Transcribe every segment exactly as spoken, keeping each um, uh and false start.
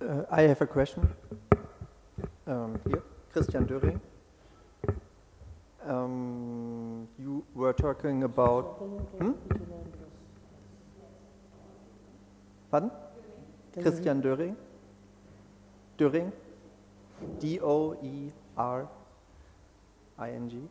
Uh, I have a question. Um, here, Christian Döring. Um, you were talking about. Hmm? Pardon? Christian Döring. Döring. D O E R I N G.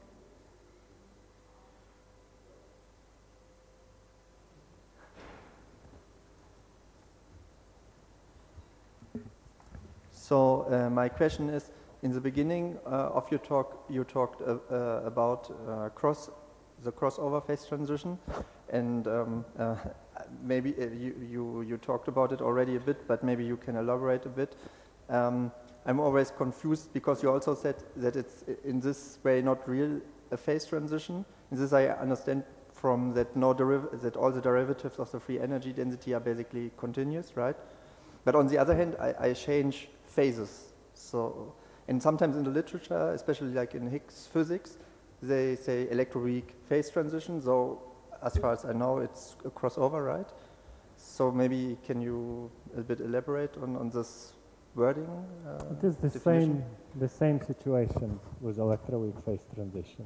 So uh, my question is, in the beginning uh, of your talk, you talked uh, uh, about uh, cross, the crossover phase transition, and um, uh, maybe uh, you, you you talked about it already a bit, but maybe you can elaborate a bit. Um, I'm always confused because you also said that it's in this way not real a phase transition. In this, I understand from that no deriv that all the derivatives of the free energy density are basically continuous, right? But on the other hand, I, I change phases. So, and sometimes in the literature, especially like in Higgs physics, they say electroweak phase transition. So, as far as I know, it's a crossover, right? So maybe can you a bit elaborate on, on this wording? Uh, it is the definition? same the same situation with electroweak phase transition.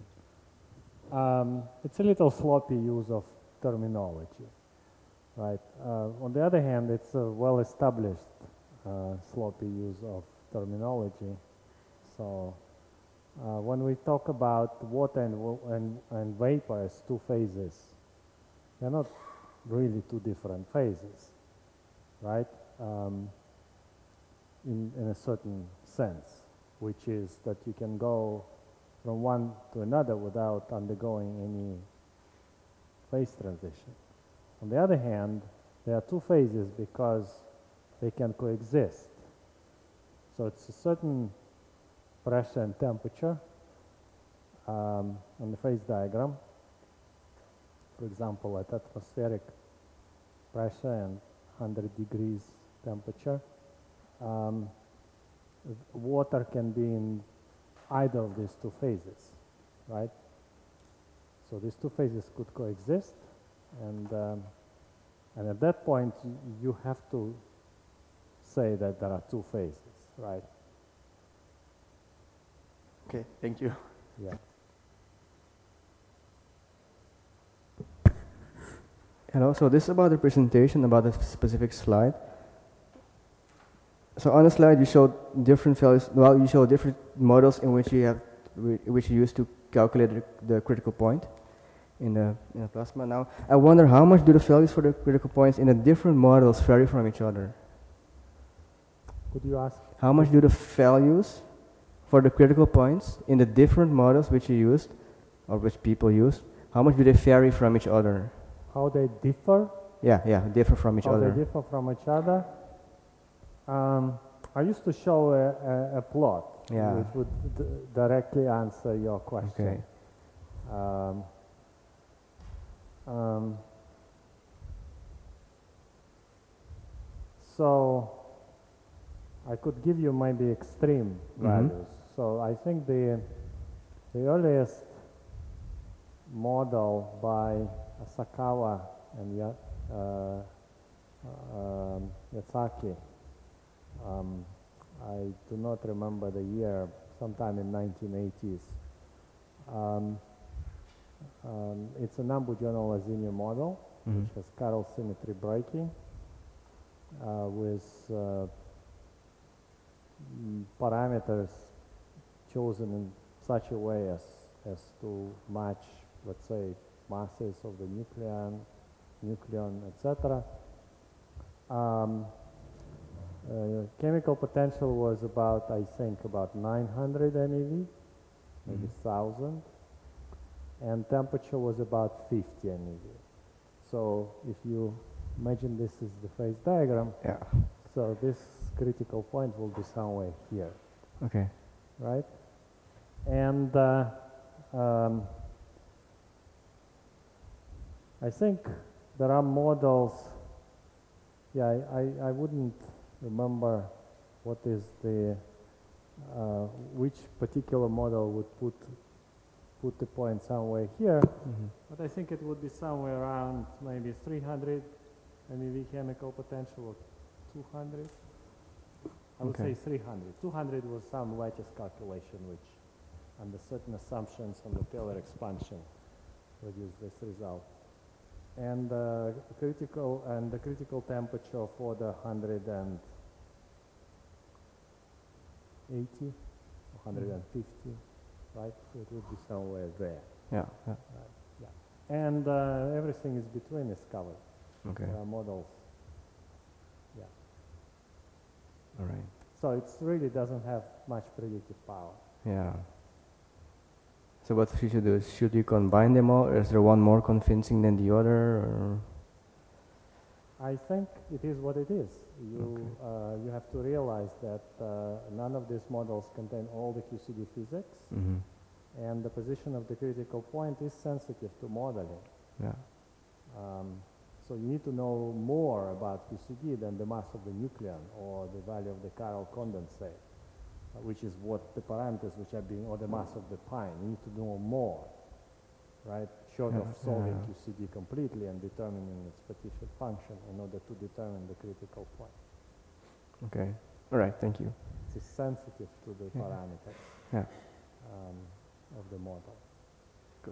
Um, it's a little sloppy use of terminology, right? Uh, on the other hand, it's a well-established uh, sloppy use of terminology. So uh, when we talk about water and, and, and vapor as two phases, they're not really two different phases, right? Um, in, in a certain sense, which is that you can go from one to another without undergoing any phase transition. On the other hand, there are two phases because they can coexist. So it's a certain pressure and temperature um, on the phase diagram. For example, at atmospheric pressure and one hundred degrees temperature, um, water can be in either of these two phases, right? So these two phases could coexist, and um, and at that point you have to say that there are two phases, right? Okay, thank you. Yeah. Hello, so this is about the presentation, about a specific slide. So on the slide you showed different values, well you showed different models in which you have, which you use to calculate the, the critical point in the, in the plasma. Now, I wonder how much do the values for the critical points in the different models vary from each other? Could you ask? How much do the values for the critical points in the different models which you used, or which people used, how much do they vary from each other? How they differ? Yeah, yeah, differ from each how other. How they differ from each other? Um, I used to show a, a, a plot yeah. which would d directly answer your question. Okay. Um, um, so I could give you maybe extreme mm-hmm. values. So I think the the earliest model by Asakawa and ya, uh, uh, Yatsaki, um, I do not remember the year, sometime in nineteen eighties. Um, um, it's a Nambu-Jono-Lazini model, mm-hmm. which has chiral symmetry breaking uh, with uh, parameters chosen in such a way as, as to match, let's say, masses of the nucleon, nucleon, et cetera. Um, uh, chemical potential was about, I think, about nine hundred MeV, maybe mm-hmm. one thousand, and temperature was about fifty MeV. So if you imagine this is the phase diagram, yeah. so this critical point will be somewhere here. Okay. Right? And uh, um, I think there are models, yeah, I, I, I wouldn't remember what is the, uh, which particular model would put, put the point somewhere here, mm-hmm. but I think it would be somewhere around maybe three hundred MeV chemical potential or two hundred. I would Okay. say three hundred. two hundred was some lattice calculation, which, under certain assumptions on the Taylor expansion, produced this result. And uh, critical and the critical temperature for the one hundred eighty, one hundred fifty, right? So it would be somewhere there. Yeah. Yeah. Right. Yeah. And uh, everything is between is covered. Okay. There are models. Yeah. All right. So it really doesn't have much predictive power. Yeah. So what we should do is, should you combine them all, or is there one more convincing than the other? Or? I think it is what it is. You, Okay. uh, you have to realize that uh, none of these models contain all the Q C D physics, Mm-hmm. and the position of the critical point is sensitive to modeling. Yeah. Um, so you need to know more about Q C D than the mass of the nucleon or the value of the chiral condensate, uh, which is what the parameters which are being, or the mass of the pine. You need to know more, right? Short Yeah, of solving yeah. Q C D completely and determining its partition function in order to determine the critical point. Okay. All right. Thank you. It's sensitive to the Yeah. parameters Yeah. um, of the model. Good.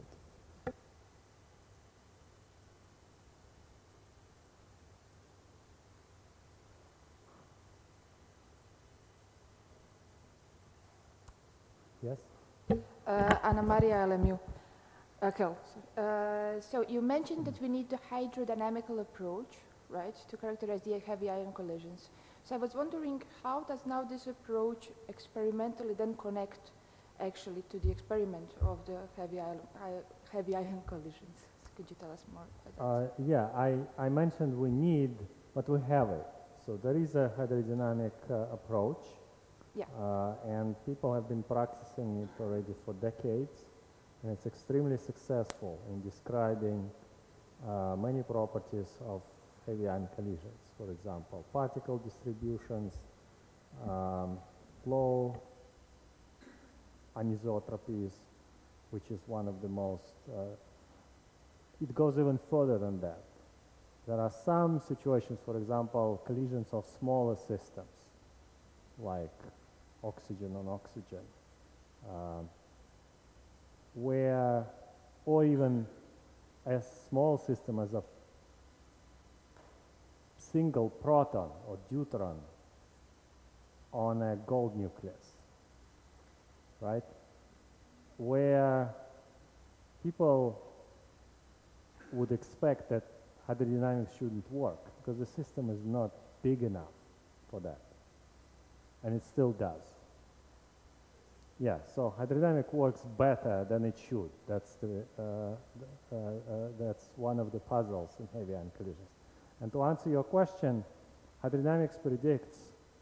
Yes? Uh, Anna Maria L M U. Uh, Kel, sorry. Uh, so you mentioned that we need the hydrodynamical approach, right, to characterize the heavy ion collisions. So I was wondering, how does now this approach experimentally then connect actually to the experiment of the heavy ion, hi- heavy ion collisions? Could you tell us more about Uh, yeah, I, I mentioned we need, but we have it. So there is a hydrodynamic uh, approach. Yeah. Uh, and people have been practicing it already for decades. And it's extremely successful in describing uh, many properties of heavy ion collisions. For example, particle distributions, um, flow, anisotropies, which is one of the most, uh, it goes even further than that. There are some situations, for example, collisions of smaller systems, like oxygen on oxygen, um, where, or even a small system as a single proton or deuteron on a gold nucleus, right? Where people would expect that hydrodynamics shouldn't work because the system is not big enough for that, and it still does. Yeah, so hydrodynamic works better than it should. That's the uh, uh, uh, that's one of the puzzles in heavy ion collisions. And to answer your question, hydrodynamics predicts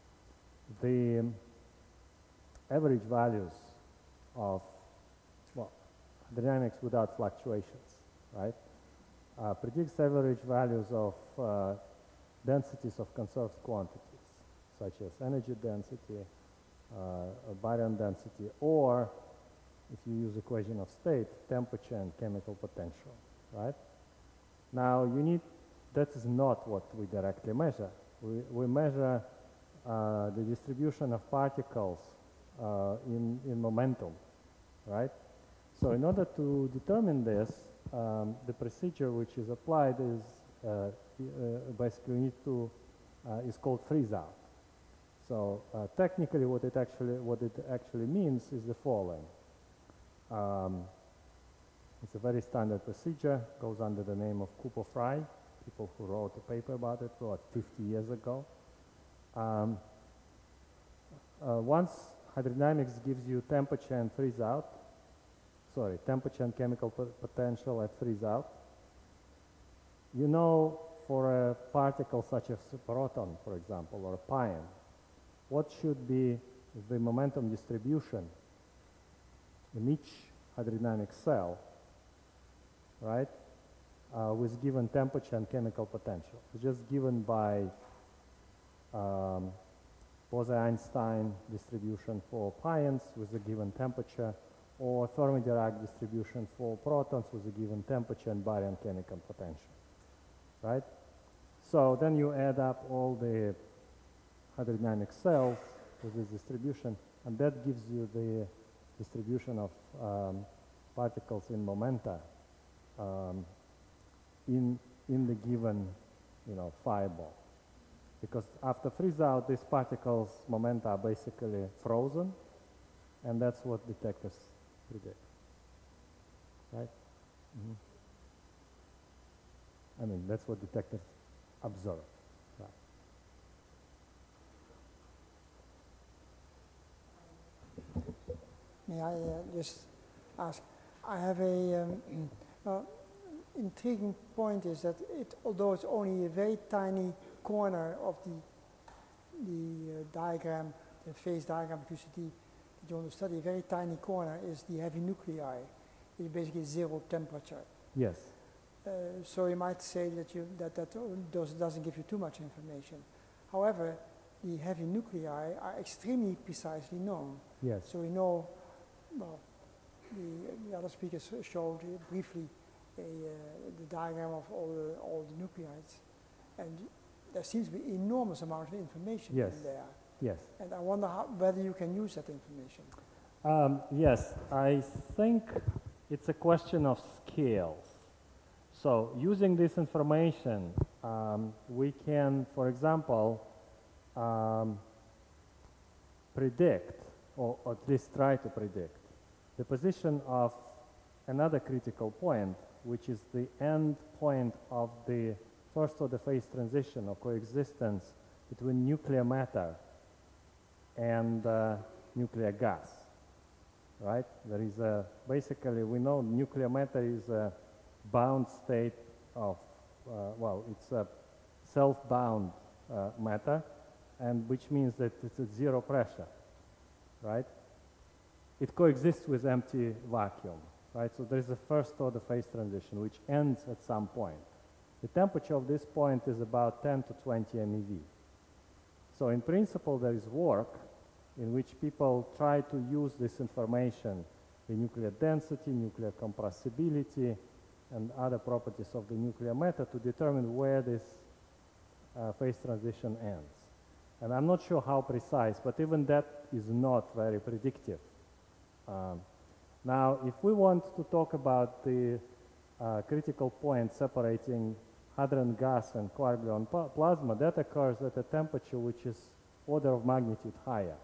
the um, average values of, well, hydrodynamics without fluctuations, right? Uh, predicts average values of uh, densities of conserved quantities, such as energy density, uh, baryon density, or if you use equation of state, temperature and chemical potential, right? Now you need, that is not what we directly measure. We, we measure uh, the distribution of particles uh, in, in momentum, right? So in order to determine this, um, the procedure which is applied is uh, uh, basically need to, uh, is called freeze out. So uh, technically what it actually, what it actually means is the following. Um, it's a very standard procedure, goes under the name of Cooper-Frye. People who wrote a paper about it wrote fifty years ago. Um, uh, once hydrodynamics gives you temperature and freeze out, sorry, temperature and chemical potential at freeze out, you know for a particle such as a proton, for example, or a pion, what should be the momentum distribution in each hydrodynamic cell, right? Uh, with given temperature and chemical potential. It's just given by um, Bose-Einstein distribution for pions with a given temperature, or Fermi-Dirac distribution for protons with a given temperature and baryon chemical potential, right? So then you add up all the hydrodynamic cells with this distribution, and that gives you the distribution of um, particles in momenta um, in, in the given, you know, fireball. Because after freeze out, these particles' momenta are basically frozen, and that's what detectors predict, right? Mm-hmm. I mean, that's what detectors observe, right? May I uh, just ask? I have a um, uh, intriguing point is that it, although it's only a very tiny corner of the the uh, diagram, the phase diagram of Q C T that you want to study, a very tiny corner is the heavy nuclei. It's basically zero temperature. Yes. Uh, so you might say that you that that does, doesn't give you too much information. However, the heavy nuclei are extremely precisely known. Yes. So we know, well, the, the other speakers showed uh, briefly a, uh, the diagram of all the, all the nuclides, and there seems to be enormous amount of information Yes. in there. Yes. And I wonder how, whether you can use that information. Um, yes, I think it's a question of scales. So using this information, um, we can, for example, um, predict, or, or at least try to predict, the position of another critical point, which is the end point of the first order phase transition or coexistence between nuclear matter and uh, nuclear gas, right? There is a, basically we know nuclear matter is a bound state of, uh, well, it's a self-bound uh, matter, and which means that it's at zero pressure, right? It coexists with empty vacuum, right? So there is a first order phase transition which ends at some point. The temperature of this point is about ten to twenty MeV. So in principle there is work in which people try to use this information, the nuclear density, nuclear compressibility, and other properties of the nuclear matter to determine where this uh, phase transition ends. And I'm not sure how precise, but even that is not very predictive. Um, now, if we want to talk about the uh, critical point separating hadron gas and quark-gluon plasma, that occurs at a temperature which is order of magnitude higher.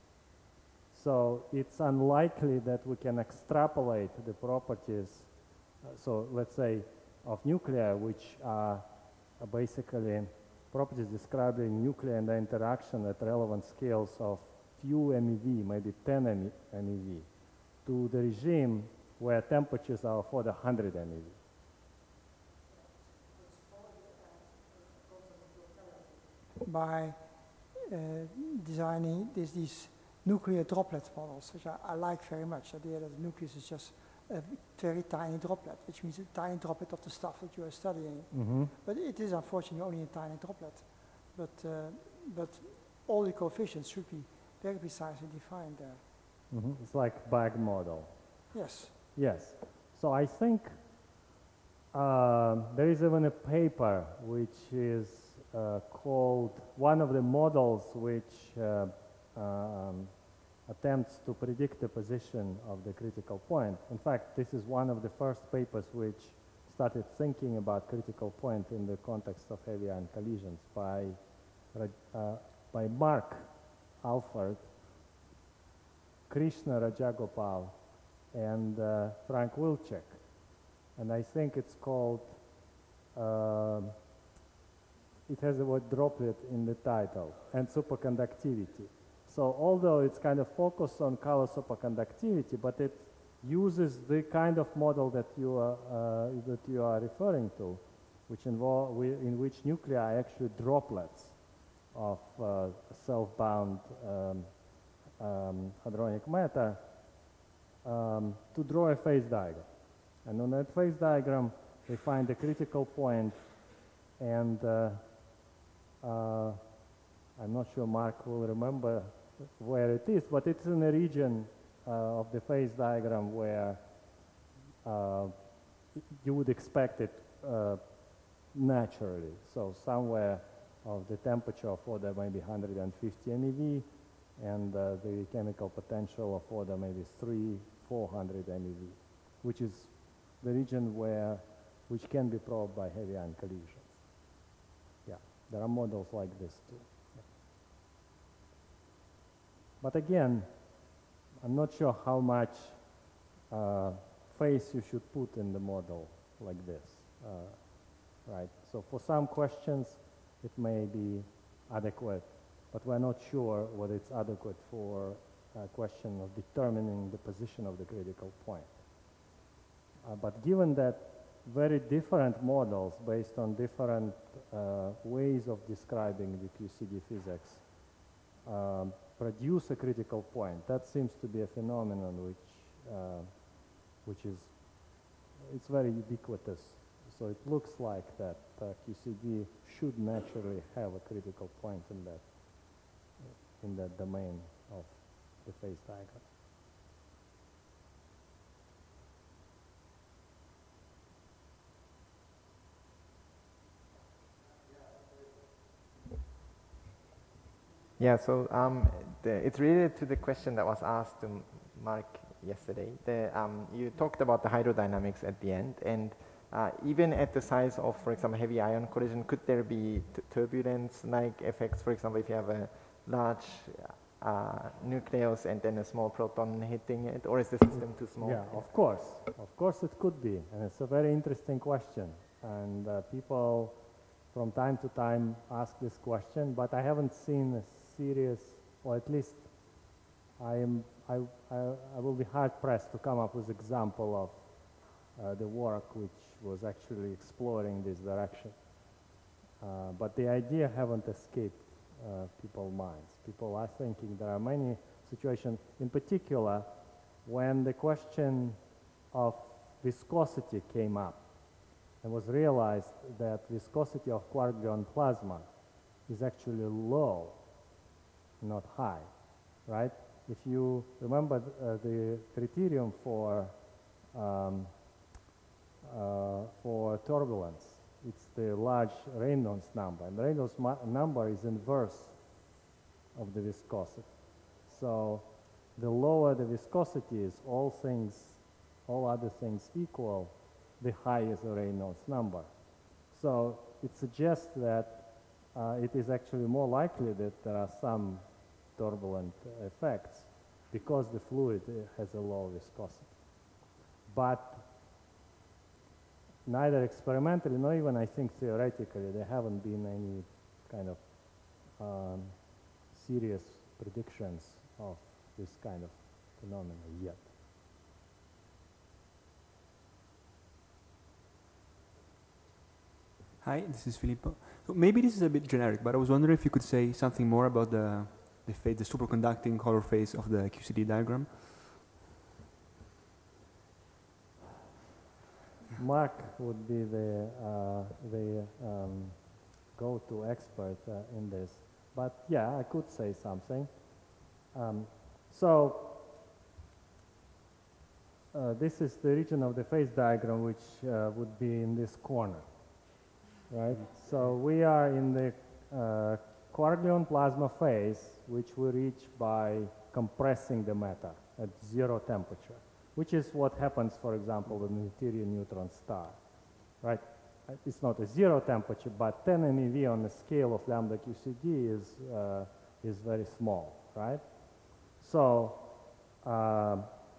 So it's unlikely that we can extrapolate the properties, uh, so let's say, of nuclei, which are uh, basically properties describing nuclei and their interaction at relevant scales of few MeV, maybe ten MeV, to the regime where temperatures are of order one hundred MeV. By uh, designing this, these nuclear droplet models, which I, I like very much, the idea that the nucleus is just a very tiny droplet, which means a tiny droplet of the stuff that you are studying. Mm-hmm. But it is unfortunately only a tiny droplet. But, uh, but all the coefficients should be very precisely defined there. Mm-hmm. It's like bag model. Yes. Yes. So I think uh, there is even a paper which is uh, called, one of the models which uh, um, attempts to predict the position of the critical point. In fact, this is one of the first papers which started thinking about critical point in the context of heavy ion collisions by, uh, by Mark Alford, Krishna Rajagopal, and uh, Frank Wilczek. And I think it's called, uh, it has the word droplet in the title, and superconductivity. So although it's kind of focused on color superconductivity, but it uses the kind of model that you are, uh, that you are referring to, which involve, in which nuclei are actually droplets of uh, self-bound um, um, hadronic matter, um, to draw a phase diagram. And on that phase diagram, they find the critical point, and uh, uh, I'm not sure Mark will remember where it is, but it's in a region uh, of the phase diagram where uh, you would expect it uh, naturally. So somewhere of the temperature of order maybe one hundred fifty MeV, and uh, the chemical potential of order maybe three, four hundred MeV, which is the region where, which can be probed by heavy ion collisions. Yeah, there are models like this too. Yeah. But again, I'm not sure how much uh, phase you should put in the model like this, uh, right? So for some questions, it may be adequate, but we're not sure whether it's adequate for a question of determining the position of the critical point. Uh, but given that very different models based on different uh, ways of describing the Q C D physics um, produce a critical point, that seems to be a phenomenon which, uh, which is, it's very ubiquitous. So it looks like that uh, Q C D should naturally have a critical point in that, in that domain of the phase diagram. Yeah, so um, the, it's related to the question that was asked to Mark yesterday. The, um, you talked about the hydrodynamics at the end, and uh, even at the size of, for example, heavy ion collision, could there be turbulence-like effects? For example, if you have a large uh, nucleus and then a small proton hitting it, or is the system too small? Yeah, of course, of course it could be, and it's a very interesting question, and uh, people from time to time ask this question, but I haven't seen a serious, or at least I am, I, I, I will be hard pressed to come up with example of uh, the work which was actually exploring this direction. Uh, but the idea haven't escaped uh, people's minds. People are thinking there are many situations, in particular, when the question of viscosity came up, and was realized that viscosity of quark-gluon plasma is actually low, not high, right? If you remember uh, the criterion for um, uh, for turbulence, it's the large Reynolds number, and the Reynolds number is inverse of the viscosity. So the lower the viscosity is, all things, all other things equal, the higher the Reynolds number. So it suggests that uh, it is actually more likely that there are some turbulent effects because the fluid has a low viscosity. But neither experimentally nor even, I think, theoretically, there haven't been any kind of um, serious predictions of this kind of phenomena yet. Hi, this is Filippo. So maybe this is a bit generic, but I was wondering if you could say something more about the the, phase, the superconducting color phase of the Q C D diagram. Mark would be the uh, the um, go-to expert uh, in this, but yeah, I could say something. Um, so uh, this is the region of the phase diagram, which uh, would be in this corner. Right, so we are in the uh, quark-gluon plasma phase, which we reach by compressing the matter at zero temperature, which is what happens, for example, with deuterium neutron star. Right, it's not a zero temperature, but ten MeV on the scale of lambda Q C D is uh, is very small. Right, so uh,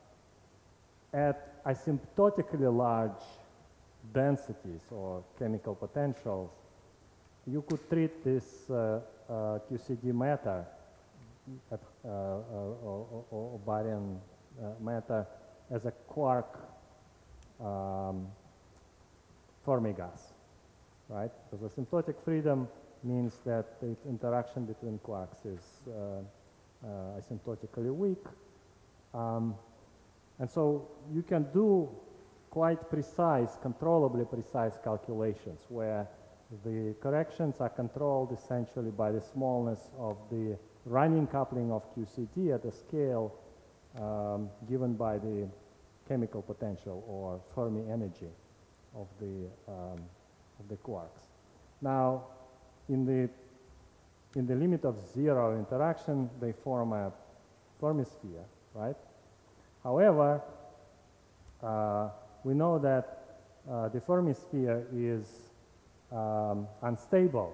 at asymptotically large densities or chemical potentials, you could treat this uh, uh, Q C D matter at, uh, uh, or, or baryon uh, matter as a quark um, Fermi gas, right? Because asymptotic freedom means that the interaction between quarks is uh, uh, asymptotically weak. Um, and so you can do quite precise, controllably precise calculations where the corrections are controlled essentially by the smallness of the running coupling of Q C D at a scale um, given by the chemical potential or Fermi energy of the, um, of the quarks. Now, in the in the limit of zero interaction, they form a Fermi sphere, right? However, uh, we know that uh, the Fermi sphere is um, unstable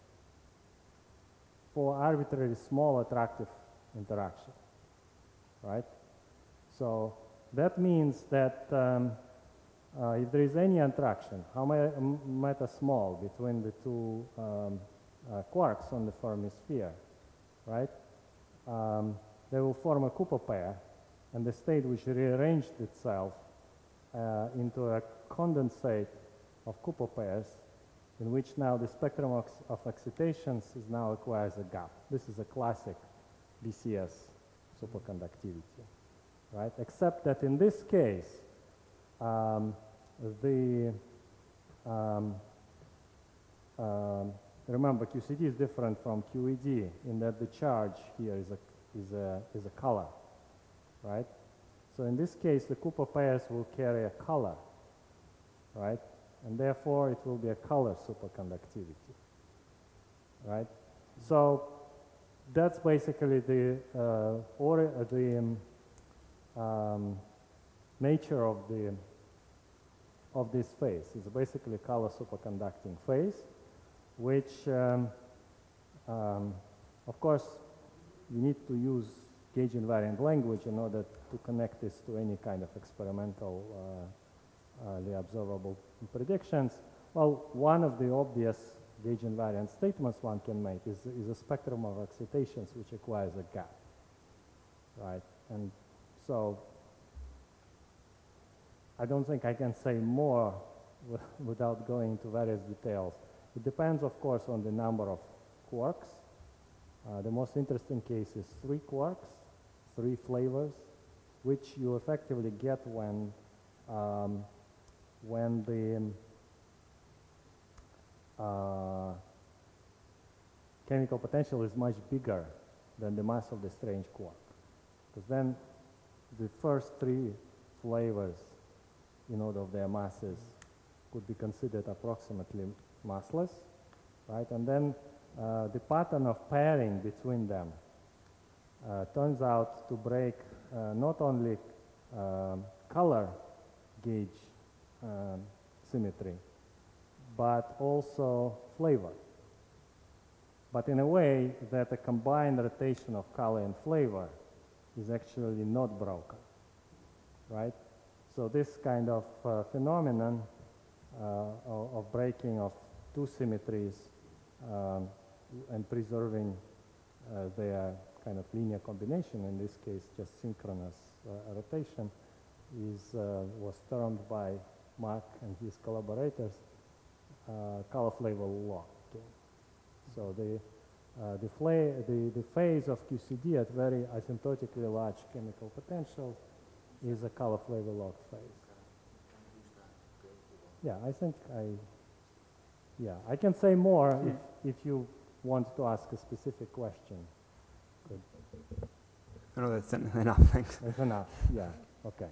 for arbitrarily small attractive interaction, right? So that means that um, uh, if there is any interaction, how matter small between the two um, uh, quarks on the Fermi sphere, right? Um, they will form a Cooper pair, and the state which rearranged itself uh, into a condensate of Cooper pairs, in which now the spectrum of, of excitations is now acquires a gap. This is a classic B C S superconductivity, right? Except that in this case, um, the um, um, remember Q C D is different from Q E D in that the charge here is a is a is a color, right? So in this case, the Cooper pairs will carry a color, right? And therefore, it will be a color superconductivity, right? So that's basically the uh, or uh, the um, um, nature of the of this phase. It's basically a color superconducting phase, which, um, um, of course, you need to use gauge invariant language in order to connect this to any kind of experimental uh, uh, the observable predictions. Well, one of the obvious gauge invariant statements one can make is, is a spectrum of excitations which acquires a gap, right? And so I don't think I can say more without going into various details. It depends, of course, on the number of quarks. Uh, the most interesting case is three quarks, three flavors, which you effectively get when um, when the uh, chemical potential is much bigger than the mass of the strange quark. Because then the first three flavors in order of their masses could be considered approximately massless, right? And then uh, the pattern of pairing between them uh, turns out to break uh, not only um, color gauge um, symmetry, but also flavor. But in a way that a combined rotation of color and flavor is actually not broken, right? So this kind of uh, phenomenon uh, of, of breaking of two symmetries um, and preserving uh, their kind of linear combination, in this case just synchronous uh, rotation, is, uh, was termed by Mark and his collaborators uh, color flavor law. So the, uh, the, the, the phase of Q C D at very asymptotically large chemical potentials is a color flavor locked phase. Yeah, I think I, yeah, I can say more hmm. if, if you want to ask a specific question. Good. No, that's en enough, thanks. That's enough, yeah, okay.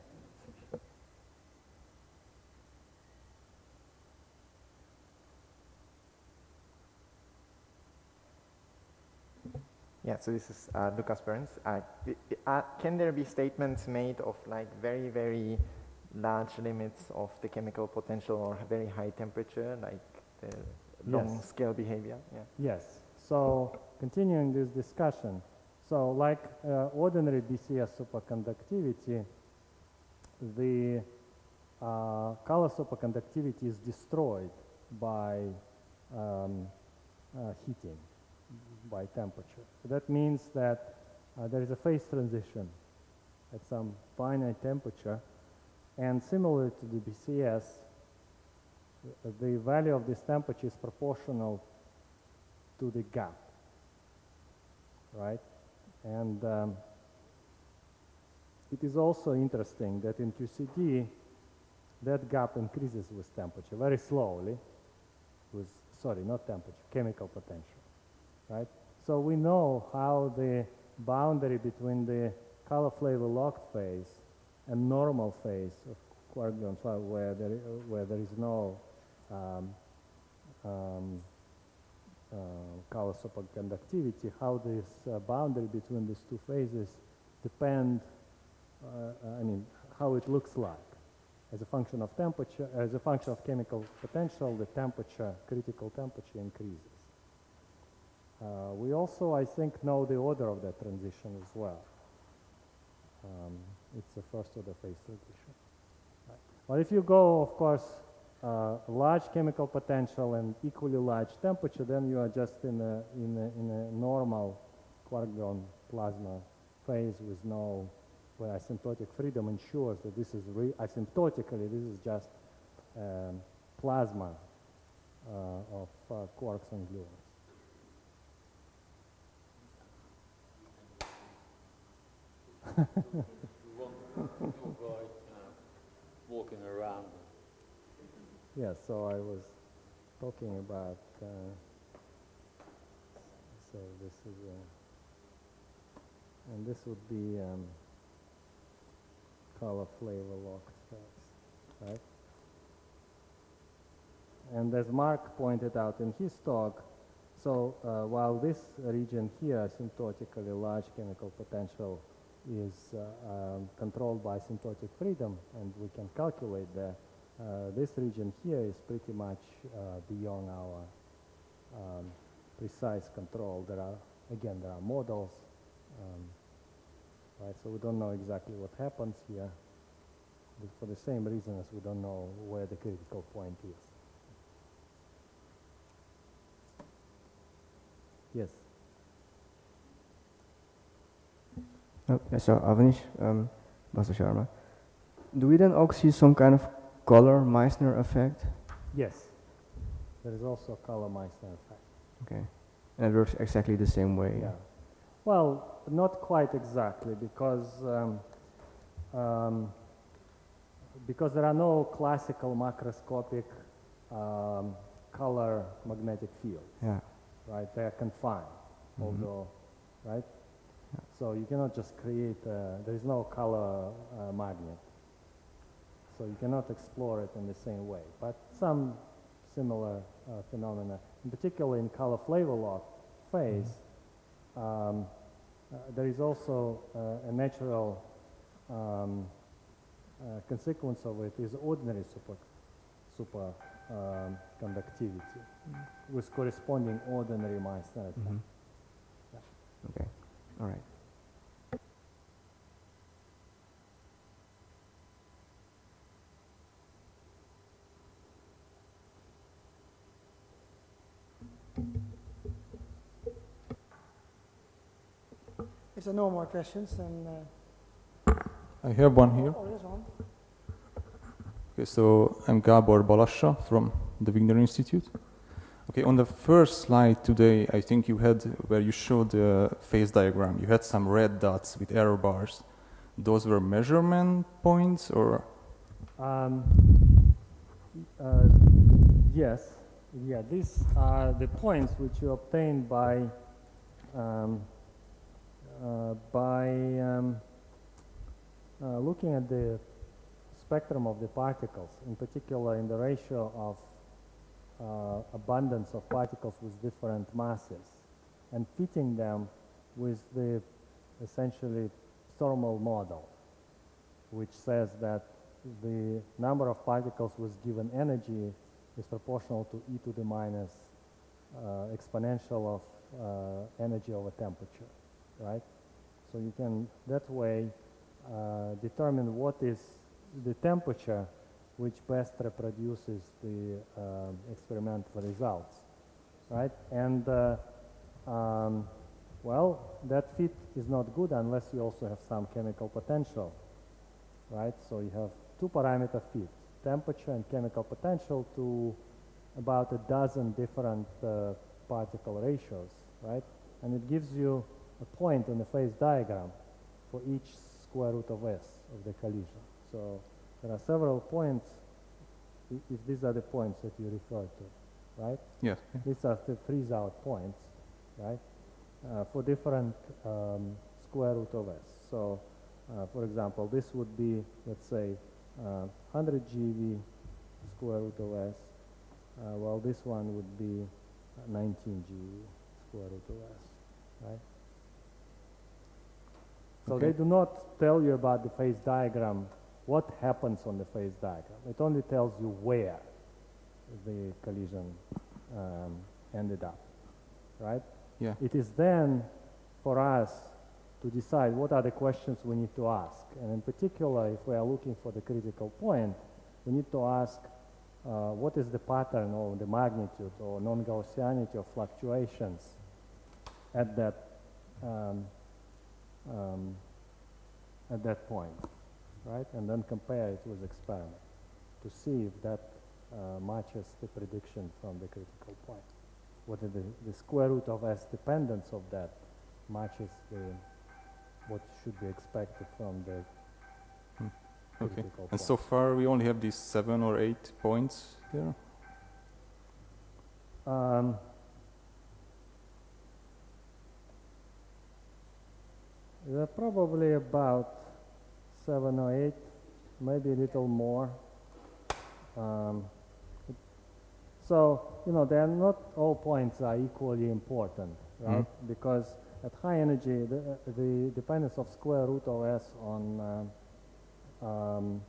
Yeah, so this is uh, Lucas Burns. Uh, uh, can there be statements made of like very, very large limits of the chemical potential or very high temperature, like the long yes. scale behavior? Yeah. Yes. So continuing this discussion, so like uh, ordinary B C S superconductivity, the uh, color superconductivity is destroyed by um, uh, heating, by temperature. So that means that uh, there is a phase transition at some finite temperature, and similar to the B C S, the value of this temperature is proportional to the gap, right? And um, it is also interesting that in Q C D, that gap increases with temperature very slowly, with, sorry, not temperature, chemical potential, right? So we know how the boundary between the color flavor locked phase and normal phase of quark-gluon where there, where there is no um, um, uh, color superconductivity, how this uh, boundary between these two phases depend, uh, I mean, how it looks like. As a function of temperature, as a function of chemical potential, the temperature, critical temperature increases. Uh, we also, I think, know the order of that transition as well. Um, it's the first order phase transition. Right. But if you go, of course, uh, large chemical potential and equally large temperature, then you are just in a, in a, in a normal quark-gluon plasma phase with no, where asymptotic freedom ensures that this is, re asymptotically, this is just um, plasma uh, of uh, quarks and gluons. You want to avoid uh, walking around. Yeah, so I was talking about, uh, so this is, uh, and this would be um, color flavor locked phase, right? And as Mark pointed out in his talk, so uh, while this region here, asymptotically large chemical potential, is uh, um, controlled by asymptotic freedom, and we can calculate that, uh, this region here is pretty much uh, beyond our um, precise control. There are, again, there are models, um, right? So we don't know exactly what happens here, but for the same reason as we don't know where the critical point is. Yes. Oh, yeah, so Avanish, um, Basa Sharma, do we then also see some kind of color Meissner effect? Yes. There is also a color Meissner effect. Okay. And it works exactly the same way? Yeah. Well, not quite exactly, because um, um, because there are no classical macroscopic um, color magnetic fields. Yeah. Right? They are confined, mm-hmm. although, right? Yeah. So you cannot just create, a, there is no color uh, magnet. So you cannot explore it in the same way. But some similar uh, phenomena, in particular in color flavor lock phase, mm-hmm. um, uh, there is also uh, a natural um, uh, consequence of it is ordinary super, super um, conductivity mm-hmm. with corresponding ordinary Meissner effect. Mm-hmm. Yeah. Okay, all right. If there are no more questions, then... Uh, I have one here. Oh, there's one. Okay, so I'm Gabor Balassa from the Wigner Institute. Okay, on the first slide today, I think you had, where you showed the phase diagram, you had some red dots with error bars. Those were measurement points, or? Um, uh, yes, yeah, these are the points which you obtained by um, uh, by um, uh, looking at the spectrum of the particles, in particular in the ratio of uh, abundance of particles with different masses, and fitting them with the essentially thermal model, which says that the number of particles with given energy is proportional to e to the minus uh, exponential of uh, energy over temperature, right? So you can that way uh, determine what is the temperature which best reproduces the uh, experimental results, right? And uh, um, well, that fit is not good unless you also have some chemical potential, right? So you have two parameter fit, temperature and chemical potential, to about a dozen different uh, particle ratios, right? And it gives you a point in the phase diagram for each square root of S of the collision. So there are several points, if these are the points that you refer to, right? Yes. These are the freeze out points, right? Uh, for different um, square root of S. So, uh, for example, this would be, let's say, uh, one hundred G V square root of S. Uh, well, this one would be nineteen G eV square root of S, right? So Okay. they do not tell you about the phase diagram, what happens on the phase diagram. It only tells you where the collision um, ended up, right? Yeah. It is then for us to decide what are the questions we need to ask. And in particular, if we are looking for the critical point, we need to ask uh, what is the pattern or the magnitude or non-Gaussianity of fluctuations at that um, um, at that point, right? And then compare it with experiment to see if that uh, matches the prediction from the critical point. Whether the, the square root of S dependence of that matches the what should be expected from the Okay. critical And point. so far, we only have these seven or eight points there. Um, there are probably about seven or eight, maybe a little more. Um, it- so, you know, they are not all points are equally important, right? Mhm. Because at high energy, the, uh, the dependence of square root of S on um, um,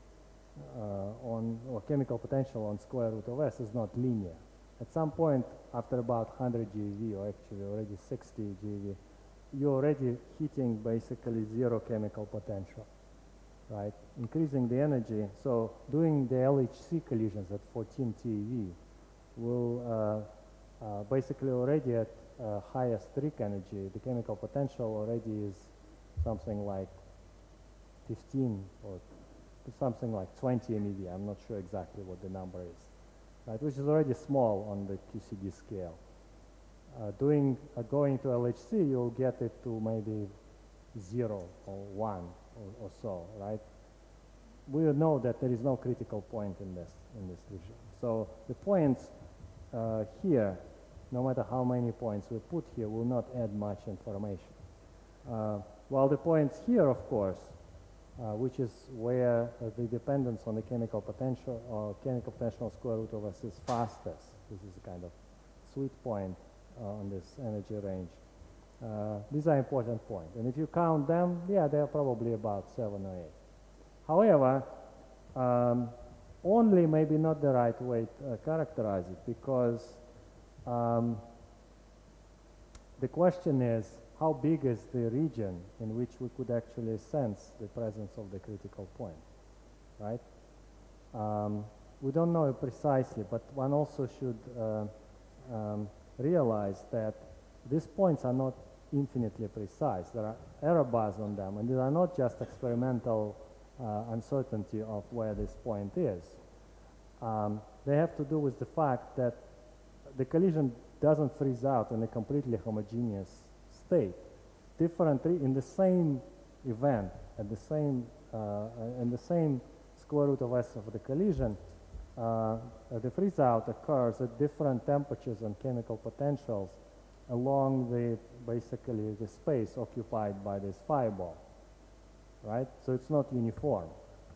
uh, on or chemical potential on square root of S is not linear. At some point, after about one hundred G eV, or actually already sixty G eV, you're already hitting basically zero chemical potential, right? Increasing the energy, so doing the L H C collisions at fourteen T eV will uh, uh, basically already at uh, highest Rick energy, the chemical potential already is something like fifteen or something like twenty MeV. I'm not sure exactly what the number is, right? Which is already small on the Q C D scale. Uh, doing uh, going to L H C, you'll get it to maybe zero or one or, or so, right? We know that there is no critical point in this in this region. So the points uh, here, no matter how many points we put here, will not add much information. Uh, while the points here, of course, uh, which is where uh, the dependence on the chemical potential or chemical potential square root of S is fastest. This is a kind of sweet point uh, on this energy range. Uh, these are important points. And if you count them, yeah, they're probably about seven or eight. However, um, only maybe not the right way to uh, characterize it, because um, the question is, how big is the region in which we could actually sense the presence of the critical point, right? Um, we don't know it precisely, but one also should uh, um, realize that these points are not infinitely precise. There are error bars on them, and these are not just experimental uh, uncertainty of where this point is. Um, they have to do with the fact that the collision doesn't freeze out in a completely homogeneous state. Differently, in the same event, at the same, uh, in the same square root of S of the collision, uh, the freeze out occurs at different temperatures and chemical potentials along the, basically the space occupied by this fireball, right? So it's not uniform.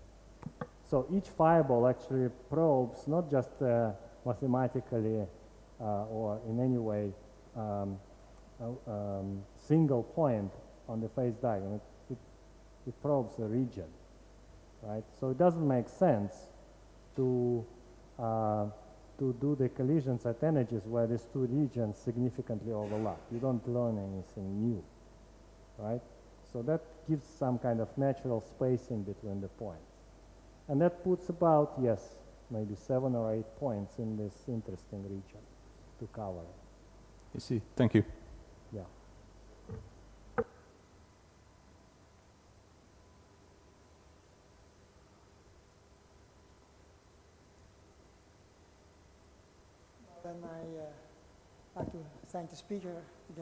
So each fireball actually probes not just uh, mathematically uh, or in any way um, a um, single point on the phase diagram. It, it, it probes a region, right? So it doesn't make sense to uh, to do the collisions at energies where these two regions significantly overlap. You don't learn anything new, right? So that gives some kind of natural spacing between the points. And that puts about, yes, maybe seven or eight points in this interesting region to cover. I see. Thank you. Yeah. Then I uh, like to thank the speaker again.